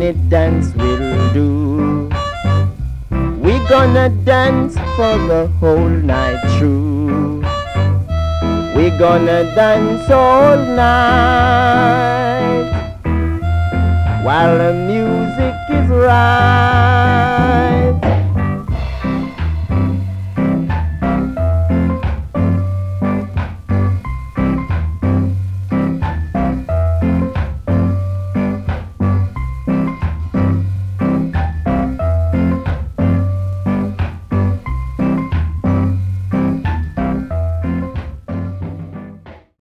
any dance will do. We gonna dance for the whole night through. We gonna dance all night while the music is right.